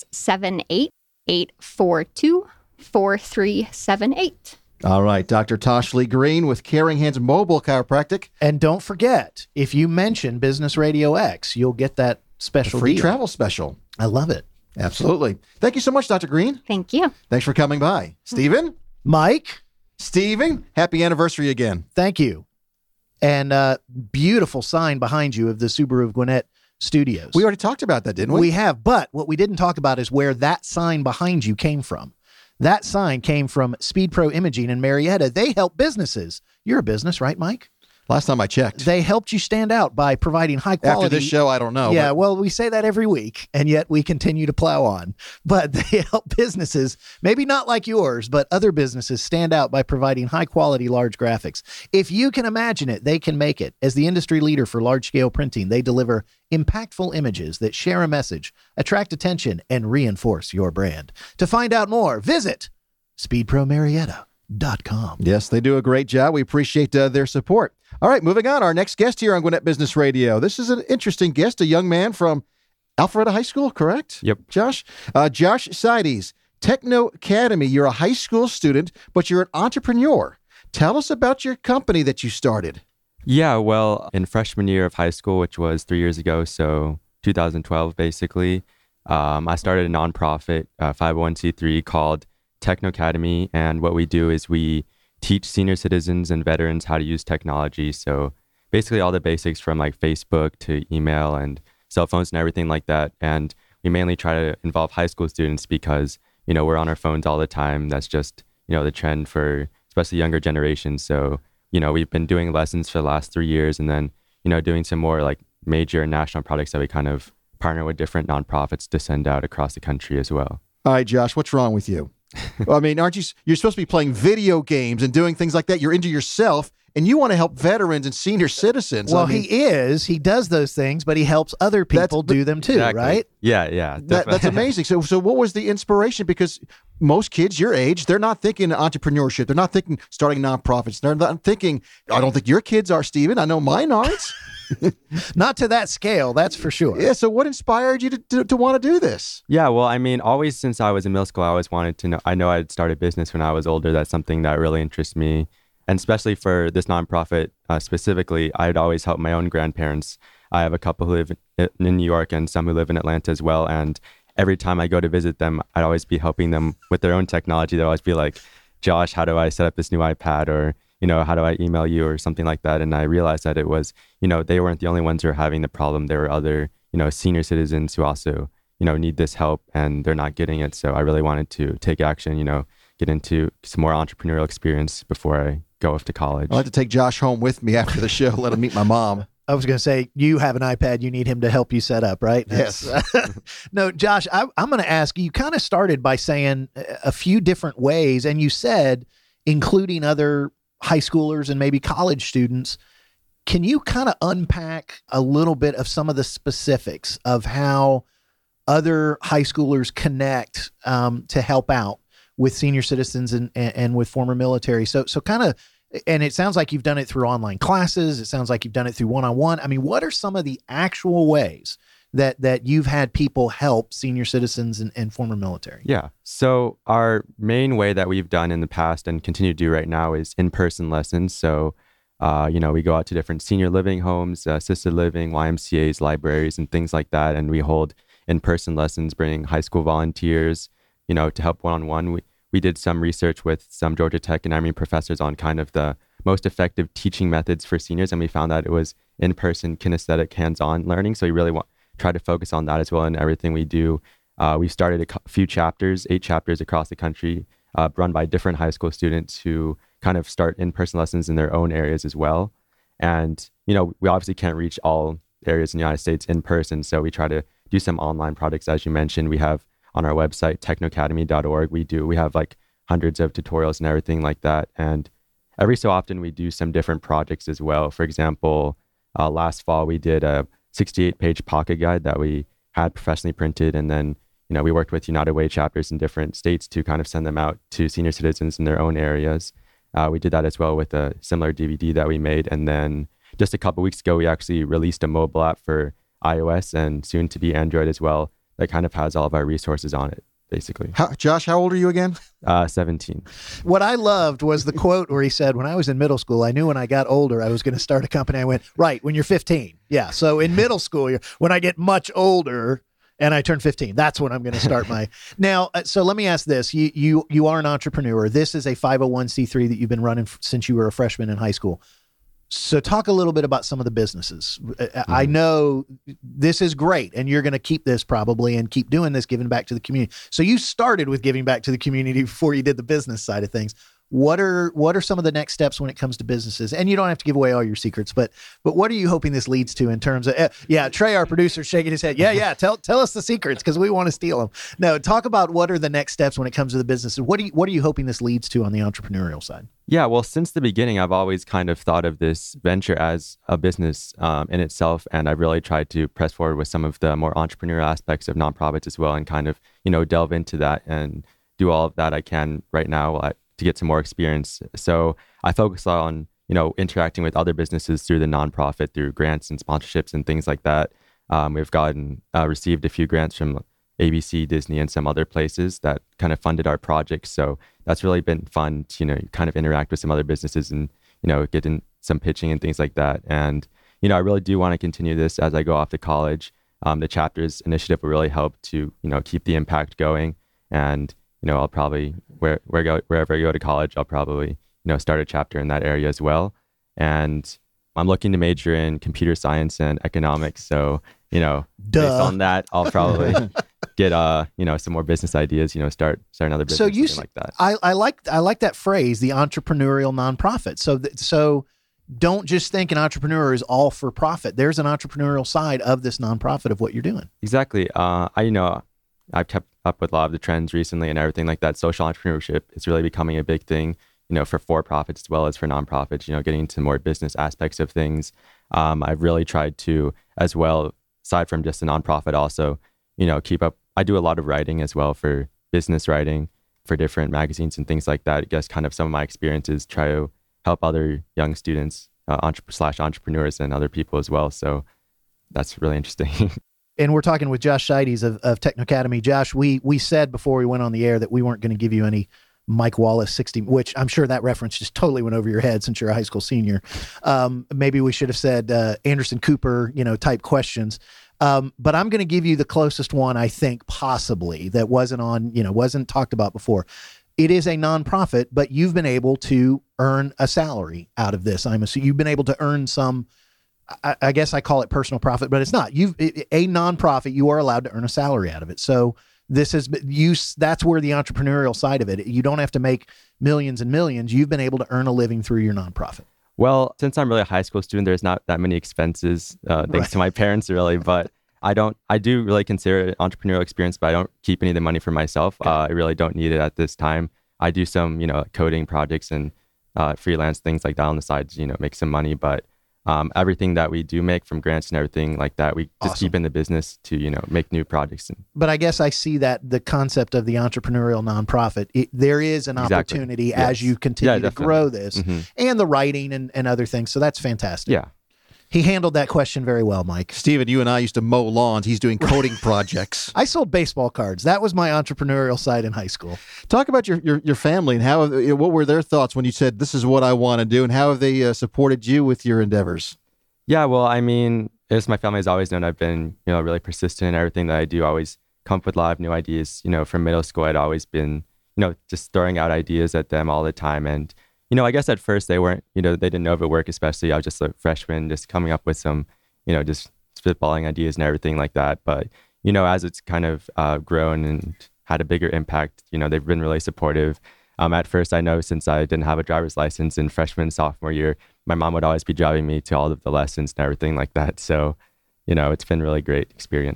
Speaker 9: 678-842-4378.
Speaker 5: All right, Dr. Toshley Green with Caring Hands Mobile Chiropractic.
Speaker 6: And don't forget, if you mention Business Radio X, you'll get that special
Speaker 5: Free
Speaker 6: deal.
Speaker 5: travel special.
Speaker 6: I love it.
Speaker 5: Absolutely. Thank you so much, Dr. Green.
Speaker 9: Thank you.
Speaker 5: Thanks for coming by. Stephen?
Speaker 6: Mike,
Speaker 5: Stephen, happy anniversary again.
Speaker 6: thank you. And beautiful sign behind you of the Subaru of Gwinnett Studios.
Speaker 5: We already talked about that, didn't we?
Speaker 6: We have, but what we didn't talk about is where that sign behind you came from. That sign came from Speed Pro Imaging in Marietta. They help businesses. You're a business, right, Mike?
Speaker 5: Last time I checked.
Speaker 6: They helped you stand out by providing high quality.
Speaker 5: After this show, I don't know.
Speaker 6: Yeah,
Speaker 5: but
Speaker 6: well, we say that every week, and yet we continue to plow on. But they help businesses, maybe not like yours, but other businesses stand out by providing high-quality large graphics. If you can imagine it, they can make it. As the industry leader for large-scale printing, they deliver impactful images that share a message, attract attention, and reinforce your brand. To find out more, visit speedpromarietta.com.
Speaker 5: Yes, they do a great job. We appreciate their support. All right, moving on. Our next guest here on Gwinnett Business Radio. This is an interesting guest, a young man from Alpharetta High School, correct?
Speaker 10: Yep.
Speaker 5: Josh? Josh Seides, Techno Academy. You're a high school student, but you're an entrepreneur. Tell us about your company that you started.
Speaker 10: Yeah, well, in freshman year of high school, which was 3 years ago, so 2012 basically, I started a nonprofit 501c3 called Techno Academy, and what we do is we teach senior citizens and veterans how to use technology. So basically all the basics from like Facebook to email and cell phones and everything like that. And we mainly try to involve high school students because, you know, we're on our phones all the time. That's just, you know, the trend for especially younger generations. So, you know, we've been doing lessons for the last 3 years and then, you know, doing some more like major national products that we kind of partner with different nonprofits to send out across the country as well.
Speaker 5: All right, Josh, what's wrong with you? I mean, you're supposed to be playing video games and doing things like that. You're into yourself and you want to help veterans and senior citizens.
Speaker 6: Well,
Speaker 5: I mean,
Speaker 6: he does those things, but he helps other people do them too,
Speaker 10: Exactly.
Speaker 6: right?
Speaker 10: Yeah.
Speaker 5: that's amazing. So what was the inspiration? Because most kids your age, they're not thinking entrepreneurship. They're not thinking starting nonprofits. They're not thinking, I don't think your kids are, Stephen. I know mine aren't.
Speaker 6: Not to that scale, that's for sure.
Speaker 5: Yeah. So what inspired you to want to do this?
Speaker 10: Yeah, well, I mean, always since I was in middle school, I always wanted to know. I know I'd start a business when I was older. That's something that really interests me. And especially for this nonprofit specifically, I'd always help my own grandparents. I have a couple who live in New York and some who live in Atlanta as well. And every time I go to visit them, I'd always be helping them with their own technology. They'd always be like, Josh, how do I set up this new iPad? Or, you know, how do I email you or something like that? And I realized that it was, you know, they weren't the only ones who were having the problem. There were other, you know, senior citizens who also, you know, need this help and they're not getting it. So I really wanted to take action, you know, get into some more entrepreneurial experience before I go off to college.
Speaker 5: I'd like to take Josh home with me after the show, let him meet my mom.
Speaker 6: I was going to say, you have an iPad, you need him to help you set up, right?
Speaker 5: Yes.
Speaker 6: No, Josh, I'm going to ask you, kind of started by saying a few different ways, and you said, including other high schoolers and maybe college students. Can you kind of unpack a little bit of some of the specifics of how other high schoolers connect to help out with senior citizens and with former military? So kind of, and it sounds like you've done it through online classes. It sounds like you've done it through one-on-one. I mean, what are some of the actual ways that you've had people help senior citizens and former military?
Speaker 10: Yeah. So our main way that we've done in the past and continue to do right now is in-person lessons. So, you know, we go out to different senior living homes, assisted living, YMCAs, libraries, and things like that. And we hold in-person lessons, bringing high school volunteers, you know, to help one-on-one. We did some research with some Georgia Tech and Emory professors on kind of the most effective teaching methods for seniors. And we found that it was in-person, kinesthetic, hands-on learning. So we really try to focus on that as well in everything we do. We've started a few chapters, 8 chapters across the country, run by different high school students who kind of start in-person lessons in their own areas as well. And, you know, we obviously can't reach all areas in the United States in person. So we try to do some online products, as you mentioned. We have on our website, technoacademy.org, we have like hundreds of tutorials and everything like that. And every so often we do some different projects as well. For example, last fall we did a 68-page pocket guide that we had professionally printed, and then we worked with United Way chapters in different states to kind of send them out to senior citizens in their own areas. We did that as well with a similar DVD that we made. And then just a couple weeks ago, we actually released a mobile app for iOS and soon to be Android as well that kind of has all of our resources on it, basically.
Speaker 5: Josh, how old are you again?
Speaker 10: 17.
Speaker 6: What I loved was the quote where he said, when I was in middle school, I knew when I got older, I was going to start a company. I went, right, when you're 15. Yeah. So in middle school, when I get much older and I turn 15, that's when I'm going to start my. Now, so let me ask this. You are an entrepreneur. This is a 501c3 that you've been running since you were a freshman in high school. So talk a little bit about some of the businesses. I know this is great, and you're going to keep this probably and keep doing this, giving back to the community. So you started with giving back to the community before you did the business side of things. What are some of the next steps when it comes to businesses? And you don't have to give away all your secrets, but what are you hoping this leads to in terms of, Trey, our producer, shaking his head. Yeah. Tell us the secrets because we want to steal them. No, talk about what are the next steps when it comes to the businesses. What are you hoping this leads to on the entrepreneurial side?
Speaker 10: Yeah, well, since the beginning, I've always kind of thought of this venture as a business in itself. And I've really tried to press forward with some of the more entrepreneurial aspects of nonprofits as well, and kind of, delve into that and do all of that I can right now to get some more experience. So I focus on, interacting with other businesses through the nonprofit, through grants and sponsorships and things like that. We've received a few grants from ABC, Disney, and some other places that kind of funded our projects. So that's really been fun to, kind of interact with some other businesses and, get in some pitching and things like that. And, I really do want to continue this as I go off to college. The Chapters initiative will really help to, keep the impact going. And, I'll probably, wherever I go to college, I'll probably, start a chapter in that area as well. And I'm looking to major in computer science and economics. So, based on that, I'll probably get, some more business ideas, start another business, something like that.
Speaker 6: I like that phrase, the entrepreneurial nonprofit. So don't just think an entrepreneur is all for profit. There's an entrepreneurial side of this nonprofit of what you're doing.
Speaker 10: Exactly. I've kept up with a lot of the trends recently and everything like that. Social entrepreneurship is really becoming a big thing, for profits as well as for nonprofits, getting into more business aspects of things. I've really tried to, as well, aside from just a nonprofit, also, keep up. I do a lot of writing as well for business writing for different magazines and things like that. I guess kind of some of my experiences try to help other young students, entrepreneurs and other people as well. So that's really interesting.
Speaker 6: And we're talking with Josh Scheides of Techno Academy. Josh, we said before we went on the air that we weren't going to give you any Mike Wallace 60, which I'm sure that reference just totally went over your head since you're a high school senior. Maybe we should have said Anderson Cooper, type questions. But I'm going to give you the closest one, I think, possibly, that wasn't talked about before. It is a nonprofit, but you've been able to earn a salary out of this. So you've been able to earn some, I guess I call it personal profit, but it's not. A nonprofit, you are allowed to earn a salary out of it. So that's where the entrepreneurial side of it. You don't have to make millions and millions. You've been able to earn a living through your nonprofit.
Speaker 10: Well, since I'm really a high school student, there's not that many expenses, thanks to my parents, really. But I do really consider it an entrepreneurial experience, but I don't keep any of the money for myself. Okay. I really don't need it at this time. I do some, coding projects and freelance things like that on the side to, make some money. But everything that we do make from grants and everything like that, we just keep in the business to, make new projects.
Speaker 6: But I guess I see that the concept of the entrepreneurial nonprofit, there is an opportunity as you continue to grow this and the writing and other things. So that's fantastic.
Speaker 10: Yeah.
Speaker 6: He handled that question very well, Mike.
Speaker 5: Steven, you and I used to mow lawns. He's doing coding projects.
Speaker 6: I sold baseball cards. That was my entrepreneurial side in high school.
Speaker 5: Talk about your family and what were their thoughts when you said, this is what I want to do, and how have they supported you with your endeavors?
Speaker 10: Yeah, well, as my family has always known, I've been, really persistent in everything that I do. I always come up with a lot of new ideas. From middle school, I'd always been, just throwing out ideas at them all the time. And I guess at first they weren't, they didn't know if it would work, especially I was just a freshman, just coming up with some, just spitballing ideas and everything like that. But, as it's kind of grown and had a bigger impact, they've been really supportive. At first, I know since I didn't have a driver's license in freshman, sophomore year, my mom would always be driving me to all of the lessons and everything like that. So, it's been a really great experience.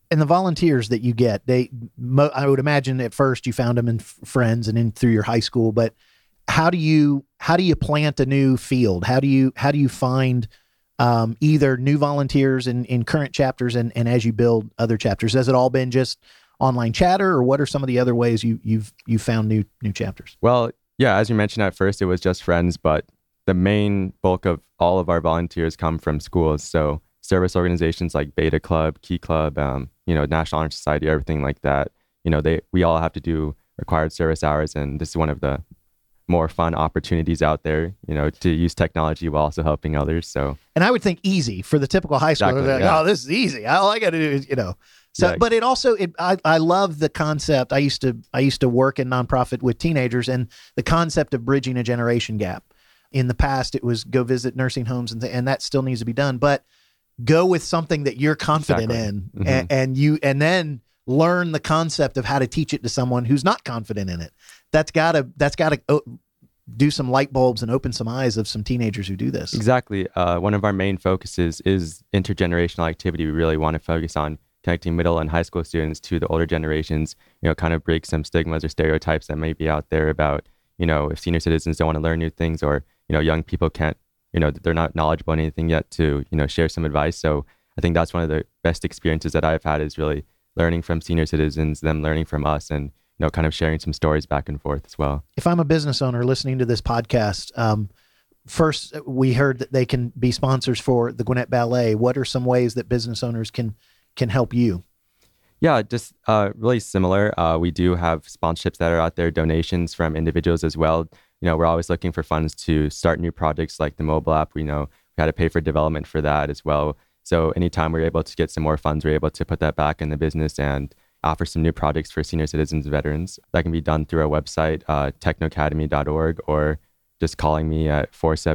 Speaker 6: And the volunteers that you get, I would imagine at first you found them in friends and in through your high school, but how do you plant a new field? How do you find either new volunteers in current chapters and as you build other chapters? Has it all been just online chatter, or what are some of the other ways you've found new chapters?
Speaker 10: Well, yeah, as you mentioned at first, it was just friends, but the main bulk of all of our volunteers come from schools. So service organizations like Beta Club, Key Club, National Honor Society, everything like that. We all have to do required service hours, and this is one of the more fun opportunities out there, to use technology while also helping others. So,
Speaker 6: and I would think easy for the typical high schooler.
Speaker 10: Exactly,
Speaker 6: like, oh, this is easy. All I got to do is, So, yeah. But it also, I love the concept. I used to work in nonprofit with teenagers, and the concept of bridging a generation gap. In the past, it was go visit nursing homes, and that still needs to be done. But go with something that you're confident in, mm-hmm. and then learn the concept of how to teach it to someone who's not confident in it. That's gotta do some light bulbs and open some eyes of some teenagers who do this.
Speaker 10: Exactly. One of our main focuses is intergenerational activity. We really want to focus on connecting middle and high school students to the older generations, kind of break some stigmas or stereotypes that may be out there about, if senior citizens don't want to learn new things, or, young people can't, they're not knowledgeable in anything yet to, share some advice. So I think that's one of the best experiences that I've had, is really learning from senior citizens, them learning from us, and, kind of sharing some stories back and forth as well.
Speaker 6: If I'm a business owner listening to this podcast, first, we heard that they can be sponsors for the Gwinnett Ballet. What are some ways that business owners can help you?
Speaker 10: Yeah, just really similar. We do have sponsorships that are out there, donations from individuals as well. We're always looking for funds to start new projects like the mobile app. We had to pay for development for that as well. So anytime we're able to get some more funds, we're able to put that back in the business and offer some new projects for senior citizens and veterans. That can be done through our website, technoacademy.org, or just calling me at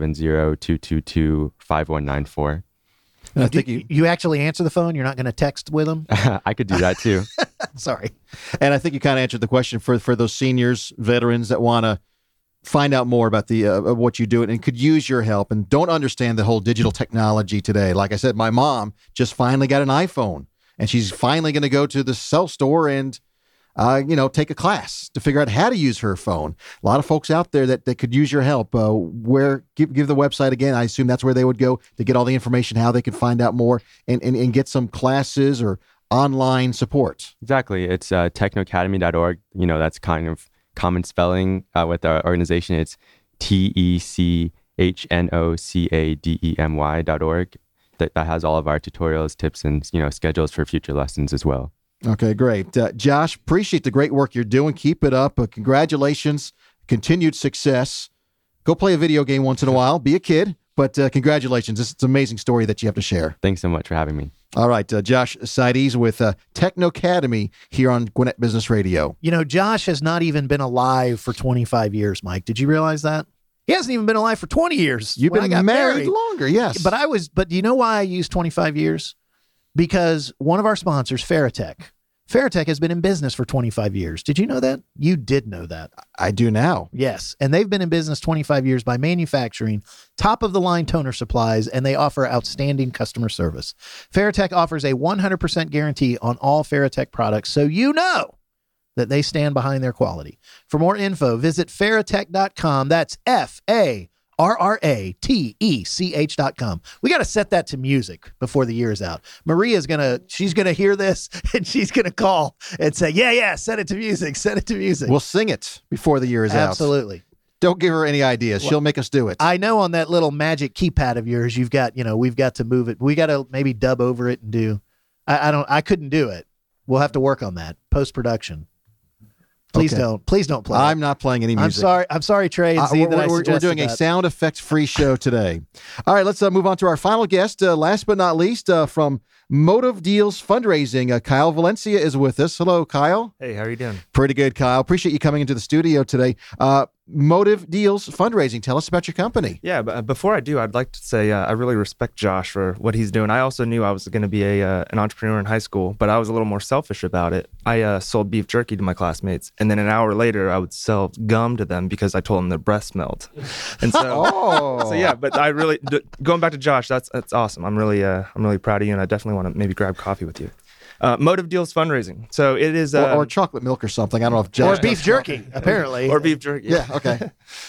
Speaker 10: 470-222-5194.
Speaker 6: I think you actually answer the phone? You're not going to text with them?
Speaker 10: I could do that too.
Speaker 6: Sorry.
Speaker 5: And I think you kind of answered the question for those seniors, veterans that want to find out more about the what you do and could use your help and don't understand the whole digital technology today. Like I said, my mom just finally got an iPhone, and she's finally going to go to the cell store and take a class to figure out how to use her phone. A lot of folks out there that could use your help. Give the website again. I assume that's where they would go to get all the information, how they could find out more and get some classes or online support.
Speaker 10: Exactly. It's technoacademy.org. That's kind of common spelling with our organization. It's technoacademy.org. That has all of our tutorials, tips, and schedules for future lessons as well.
Speaker 5: Okay, great. Josh, appreciate the great work you're doing. Keep it up. Congratulations. Continued success. Go play a video game once in a while. Be a kid, but congratulations. It's an amazing story that you have to share.
Speaker 10: Thanks so much for having me.
Speaker 5: All right, Josh Seides with Techno Academy here on Gwinnett Business Radio.
Speaker 6: Josh has not even been alive for 25 years, Mike. Did you realize that? He hasn't even been alive for 20 years.
Speaker 5: You've been married longer, yes.
Speaker 6: But do you know why I used 25 years? Because one of our sponsors, Faratech has been in business for 25 years. Did you know that? You did know that.
Speaker 5: I do now.
Speaker 6: Yes. And they've been in business 25 years by manufacturing top-of-the-line toner supplies, and they offer outstanding customer service. Faratech offers a 100% guarantee on all Faratech products, so you know that they stand behind their quality. For more info, visit faratech.com. That's FARRATECH.com. We got to set that to music before the year is out. Maria's she's going to hear this, and she's going to call and say, yeah, set it to music.
Speaker 5: We'll sing it before the year is out.
Speaker 6: Absolutely.
Speaker 5: Don't give her any ideas. She'll make us do it.
Speaker 6: I know on that little magic keypad of yours, you've got, we've got to move it. We got to maybe dub over it and do, I couldn't do it. We'll have to work on that post-production. Please don't play.
Speaker 5: I'm not playing any music.
Speaker 6: I'm sorry, Trey. And
Speaker 5: we're doing a sound effects free show today. All right, let's move on to our final guest. Last but not least, from Motive Deals Fundraising, Kyle Valencia is with us. Hello, Kyle.
Speaker 11: Hey, how are you doing?
Speaker 5: Pretty good, Kyle. Appreciate you coming into the studio today. Motive Deals Fundraising. Tell us about your company.
Speaker 11: Yeah, but before I do, I'd like to say I really respect Josh for what he's doing. I also knew I was going to be an entrepreneur in high school, but I was a little more selfish about it. I sold beef jerky to my classmates, and then an hour later, I would sell gum to them because I told them their breath smelled. And so, so yeah. But I really, going back to Josh, that's awesome. I'm really proud of you, and I definitely want to maybe grab coffee with you. Motive Deals fundraising. So it is
Speaker 5: or chocolate milk or something. I don't know if Josh
Speaker 6: or beef jerky, apparently.
Speaker 11: Or beef jerky.
Speaker 5: Yeah, okay.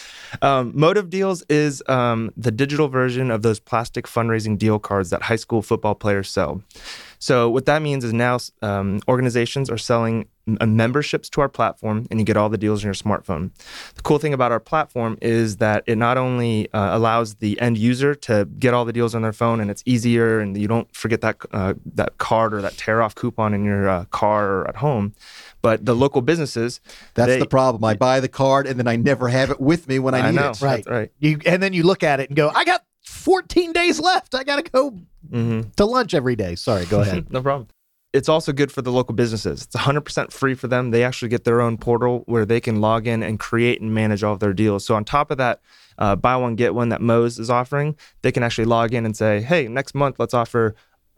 Speaker 11: Motive Deals is the digital version of those plastic fundraising deal cards that high school football players sell. So what that means is now organizations are selling memberships to our platform, and you get all the deals on your smartphone. The cool thing about our platform is that it not only allows the end user to get all the deals on their phone, and it's easier, and you don't forget that card or that tear-off coupon in your car or at home, but the local businesses.
Speaker 5: That's the problem. I buy the card, and then I never have it with me when I need it.
Speaker 6: Right.
Speaker 11: That's right.
Speaker 6: And then you look at it and go, I got 14 days left. I got to go to lunch every day. Sorry, go ahead.
Speaker 11: No problem. It's also good for the local businesses. It's 100% free for them. They actually get their own portal where they can log in and create and manage all of their deals. So on top of that, buy one, get one that Moe's is offering, they can actually log in and say, hey, next month, let's offer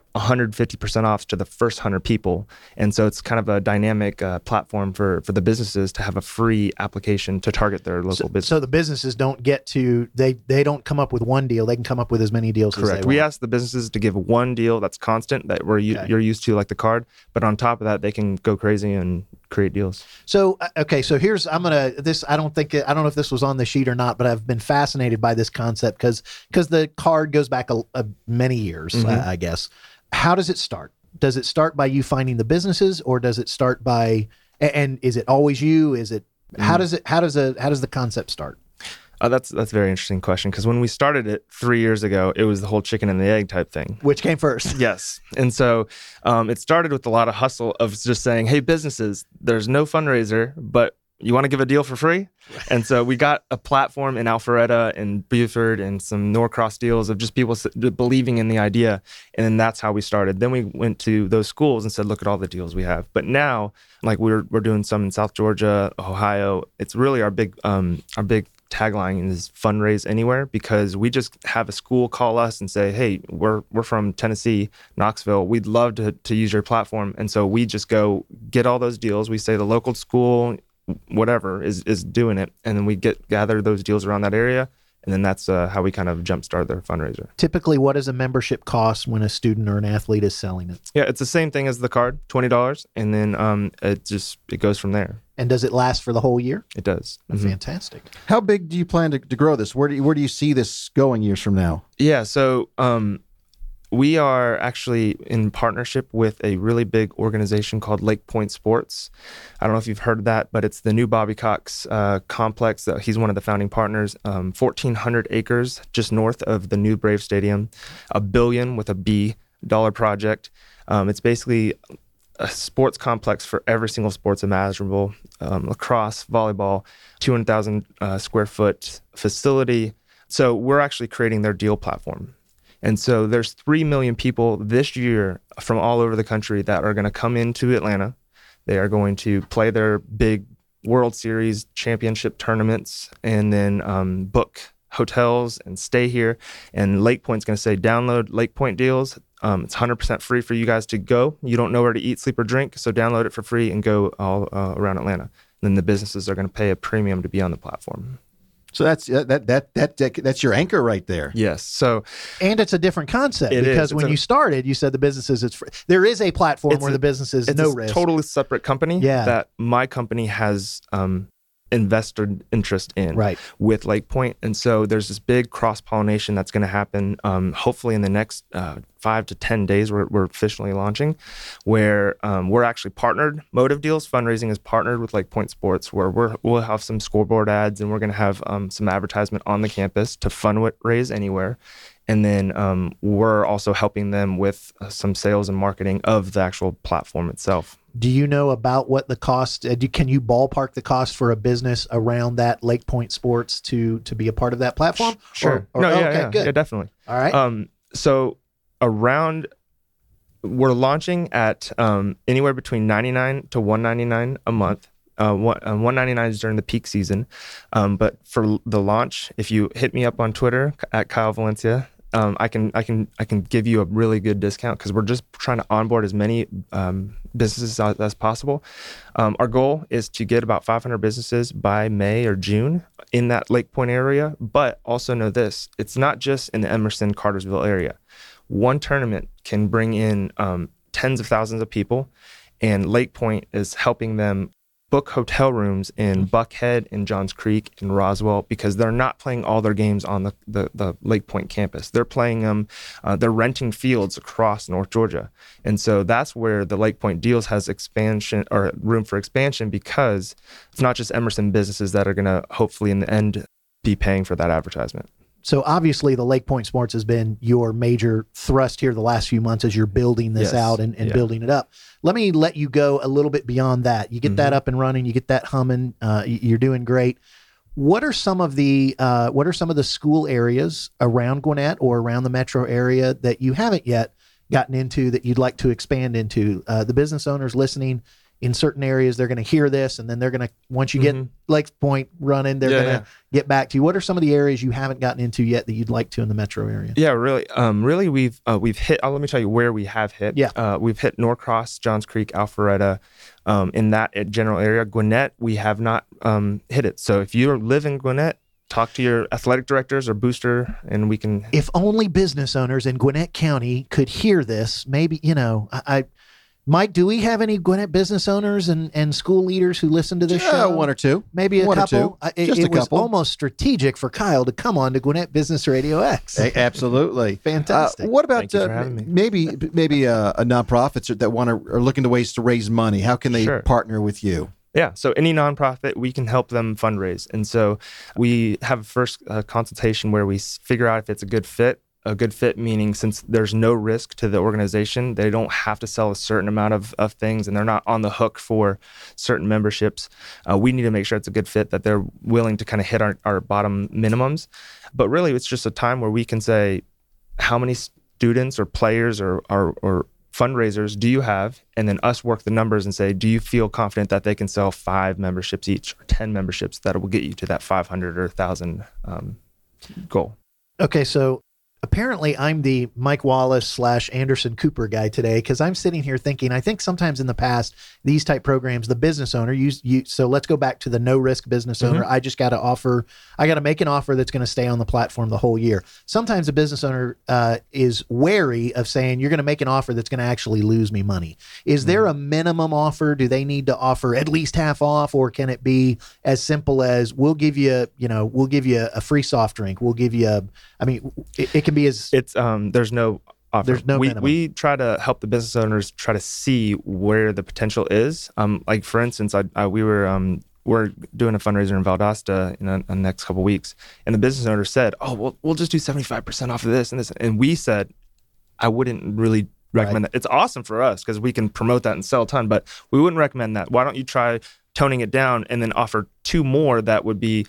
Speaker 11: 150% off to the first 100 people. And so it's kind of a dynamic platform for the businesses to have a free application to target their local business.
Speaker 6: So the businesses don't get to, they don't come up with one deal. They can come up with as many deals as they want.
Speaker 11: We ask the businesses to give one deal that's constant, that you're used to, like the card. But on top of that, they can go crazy and create deals.
Speaker 6: So, okay. So here's, I don't know if this was on the sheet or not, but I've been fascinated by this concept because the card goes back many years, I guess. How does it start? Does it start by you finding the businesses, or does it start by, and is it always you? Is it, how does the concept start?
Speaker 11: That's a very interesting question, because when we started it 3 years ago, it was the whole chicken and the egg type thing.
Speaker 6: Which came first?
Speaker 11: Yes. And so it started with a lot of hustle of just saying, hey, businesses, there's no fundraiser, but you want to give a deal for free? And so we got a platform in Alpharetta and Buford and some Norcross deals of just people believing in the idea. And then that's how we started. Then we went to those schools and said, look at all the deals we have. But now, like we're doing some in South Georgia, Ohio. It's really our big tagline is fundraise anywhere, because we just have a school call us and say, hey, we're from Tennessee, Knoxville. We'd love to use your platform. And so we just go get all those deals. We say the local school, whatever is doing it, and then we gather those deals around that area, and then that's how we kind of jumpstart their fundraiser.
Speaker 6: Typically, what does a membership cost when a student or an athlete is selling it?
Speaker 11: Yeah, it's the same thing as the card, $20, and then it goes from there.
Speaker 6: And does it last for the whole year?
Speaker 11: It does.
Speaker 6: Fantastic.
Speaker 5: How big do you plan to grow this? Where do you see this going years from now?
Speaker 11: Yeah, so we are actually in partnership with a really big organization called Lake Point Sports. I don't know if you've heard of that, but it's the new Bobby Cox complex. He's one of the founding partners. 1,400 acres just north of the new Brave Stadium. $1 billion with a B dollar project. It's basically a sports complex for every single sports imaginable. Lacrosse, volleyball, 200,000 square foot facility. So we're actually creating their deal platform. And so there's 3 million people this year from all over the country that are going to come into Atlanta. They are going to play their big World Series championship tournaments, and then book hotels and stay here. And Lake Point's going to say, download Lake Point Deals. It's 100% free for you guys to go. You don't know where to eat, sleep, or drink, so download it for free and go all around Atlanta. And then the businesses are going to pay a premium to be on the platform.
Speaker 5: So that's your anchor right there.
Speaker 11: Yes. So,
Speaker 6: and it's a different concept, because when you started, you said the businesses, it's free. There is a platform where the businesses no risk.
Speaker 11: It's a totally separate company that my company has investor interest in with Lake Point. And so there's this big cross-pollination that's going to happen hopefully in the next 5 to 10 days. We're officially launching, where we're actually partnered. Motive Deals Fundraising is partnered with Lake Point Sports, where we'll have some scoreboard ads, and we're going to have some advertisement on the campus to fundraise anywhere. And then we're also helping them with some sales and marketing of the actual platform itself.
Speaker 6: Do you know about what the cost, can you ballpark the cost for a business around that Lake Point Sports to be a part of that platform?
Speaker 11: Sure.
Speaker 6: Good.
Speaker 11: Yeah, definitely.
Speaker 6: All right.
Speaker 11: So we're launching at anywhere between $99 to $199 a month. $199 is during the peak season. But for the launch, if you hit me up on Twitter at Kyle Valencia, I can give you a really good discount, because we're just trying to onboard as many businesses as possible. Our goal is to get about 500 businesses by May or June in that Lake Point area. But also know this, it's not just in the Emerson, Cartersville area. One tournament can bring in tens of thousands of people, and Lake Point is helping them book hotel rooms in Buckhead, in Johns Creek, in Roswell, because they're not playing all their games on the Lake Point campus. They're playing them, they're renting fields across North Georgia. And so that's where the Lake Point Deals has expansion or room for expansion, because it's not just Emerson businesses that are going to hopefully in the end be paying for that advertisement.
Speaker 6: So obviously the Lake Point Sports has been your major thrust here the last few months as you're building this out and building it up. Let me let you go a little bit beyond that. You get that up and running, you get that humming, you're doing great. What are some of the school areas around Gwinnett or around the metro area that you haven't yet gotten into that you'd like to expand into? The business owners listening in certain areas, they're going to hear this, and then they're going to, once you get Lake Point running, they're going to get back to you. What are some of the areas you haven't gotten into yet that you'd like to in the metro area?
Speaker 11: Yeah, really. Really, we've hit, let me tell you where we have hit.
Speaker 6: Yeah.
Speaker 11: We've hit Norcross, Johns Creek, Alpharetta, in that general area. Gwinnett, we have not hit it. So if you live in Gwinnett, talk to your athletic directors or booster, and we can...
Speaker 6: If only business owners in Gwinnett County could hear this, maybe, Mike, do we have any Gwinnett business owners and school leaders who listen to this show?
Speaker 5: One or two.
Speaker 6: Maybe a couple.
Speaker 5: Just a
Speaker 6: couple.
Speaker 5: couple.
Speaker 6: Was almost strategic for Kyle to come on to Gwinnett Business Radio X.
Speaker 5: Hey, absolutely.
Speaker 6: Fantastic.
Speaker 5: What about
Speaker 11: maybe
Speaker 5: a nonprofits that are looking to ways to raise money? How can they partner with you?
Speaker 11: Yeah, so any nonprofit, we can help them fundraise. And so we have a first consultation where we figure out if it's a good fit. A good fit meaning since there's no risk to the organization, they don't have to sell a certain amount of things, and they're not on the hook for certain memberships. We need to make sure it's a good fit, that they're willing to kind of hit our bottom minimums. But really, it's just a time where we can say, how many students or players or fundraisers do you have? And then us work the numbers and say, do you feel confident that they can sell 5 memberships each or 10 memberships that will get you to that 500 or 1,000 goal?
Speaker 6: Okay, so apparently I'm the Mike Wallace / Anderson Cooper guy today, because I'm sitting here thinking, I think sometimes in the past, these type programs, the business owner, so let's go back to the no risk business owner. I just got to make an offer that's going to stay on the platform the whole year. Sometimes a business owner is wary of saying, you're going to make an offer that's going to actually lose me money. Is there a minimum offer? Do they need to offer at least half off, or can it be as simple as we'll give you a free soft drink. We'll give you it can be as
Speaker 11: there's no offer.
Speaker 6: There's no minimum.
Speaker 11: We try to help the business owners try to see where the potential is. Like for instance, we're doing a fundraiser in Valdosta in the next couple of weeks, and the business owner said, "Oh, we'll just do 75% off of this and this," and we said, "I wouldn't really recommend that. It's awesome for us because we can promote that and sell a ton, but we wouldn't recommend that. Why don't you try toning it down and then offer 2 more that would be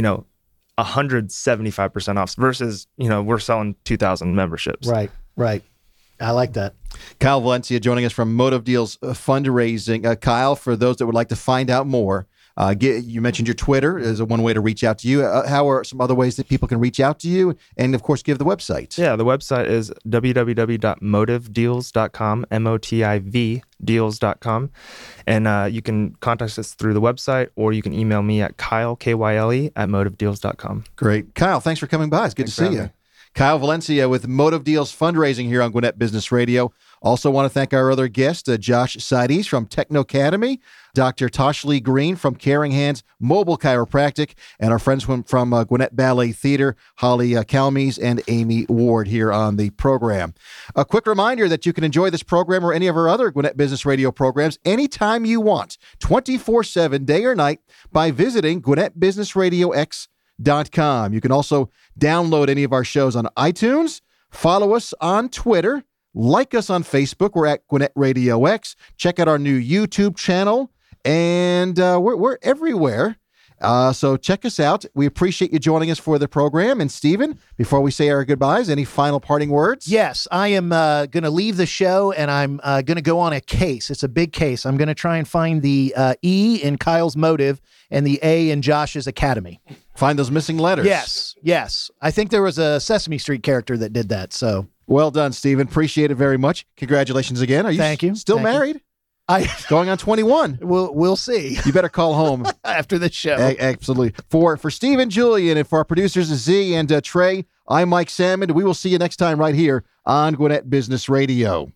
Speaker 11: 175% off versus, we're selling 2,000 memberships."
Speaker 6: Right. I like that.
Speaker 5: Kyle Valencia joining us from Motive Deals Fundraising. Kyle, for those that would like to find out more, you mentioned your Twitter is one way to reach out to you. How are some other ways that people can reach out to you? And of course, give the website.
Speaker 11: Yeah, the website is www.motivedeals.com, MOTIV deals.com. And you can contact us through the website, or you can email me at Kyle, Kyle, @motivedeals.com.
Speaker 5: Great. Kyle, thanks for coming by. It's good to see you. Kyle Valencia with Motive Deals Fundraising here on Gwinnett Business Radio. Also want to thank our other guest, Josh Sides from Techno Academy, Dr. Toshlee Green from Caring Hands Mobile Chiropractic, and our friends from Gwinnett Ballet Theater, Holly Calmes and Amy Ward here on the program. A quick reminder that you can enjoy this program or any of our other Gwinnett Business Radio programs anytime you want, 24/7, day or night, by visiting GwinnettBusinessRadioX.com. You can also download any of our shows on iTunes, follow us on Twitter, like us on Facebook. We're at Gwinnett Radio X. Check out our new YouTube channel, and we're everywhere. So check us out. We appreciate you joining us for the program. And Stephen, before we say our goodbyes, any final parting words?
Speaker 6: Yes, I am going to leave the show, and I'm going to go on a case. It's a big case. I'm going to try and find the E in Kyle's Motive and the A in Josh's Academy.
Speaker 5: Find those missing letters.
Speaker 6: Yes. I think there was a Sesame Street character that did that. So
Speaker 5: well done, Stephen. Appreciate it very much. Congratulations again. Are you
Speaker 6: Thank you.
Speaker 5: Still married? Going on 21.
Speaker 6: We'll see.
Speaker 5: You better call home
Speaker 6: after the show.
Speaker 5: Absolutely. For Stephen, Julian, and for our producers Z and Trey, I'm Mike Salmon. We will see you next time right here on Gwinnett Business Radio.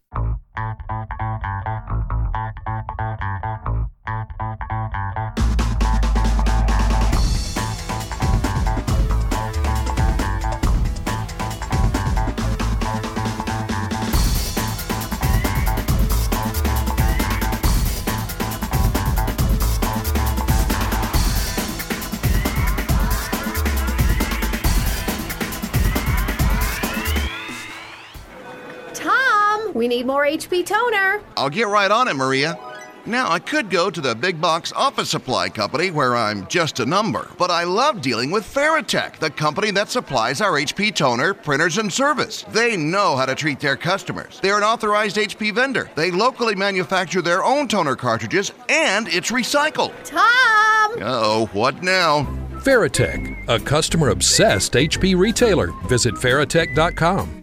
Speaker 1: Tom, we need more HP toner.
Speaker 2: I'll get right on it, Maria. Now, I could go to the big box office supply company where I'm just a number, but I love dealing with Veritech, the company that supplies our HP toner, printers, and service. They know how to treat their customers. They're an authorized HP vendor. They locally manufacture their own toner cartridges, and it's recycled.
Speaker 1: Tom!
Speaker 2: Uh-oh, what now?
Speaker 3: Veritech, a customer-obsessed HP retailer. Visit Veritech.com.